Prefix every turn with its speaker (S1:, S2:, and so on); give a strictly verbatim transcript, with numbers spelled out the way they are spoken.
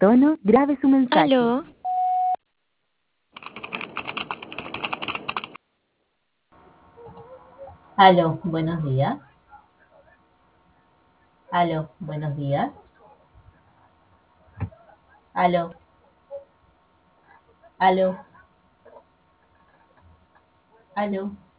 S1: tono, grabe su mensaje.
S2: Aló,
S3: Aló, buenos días. Aló, buenos días. Aló, aló, aló.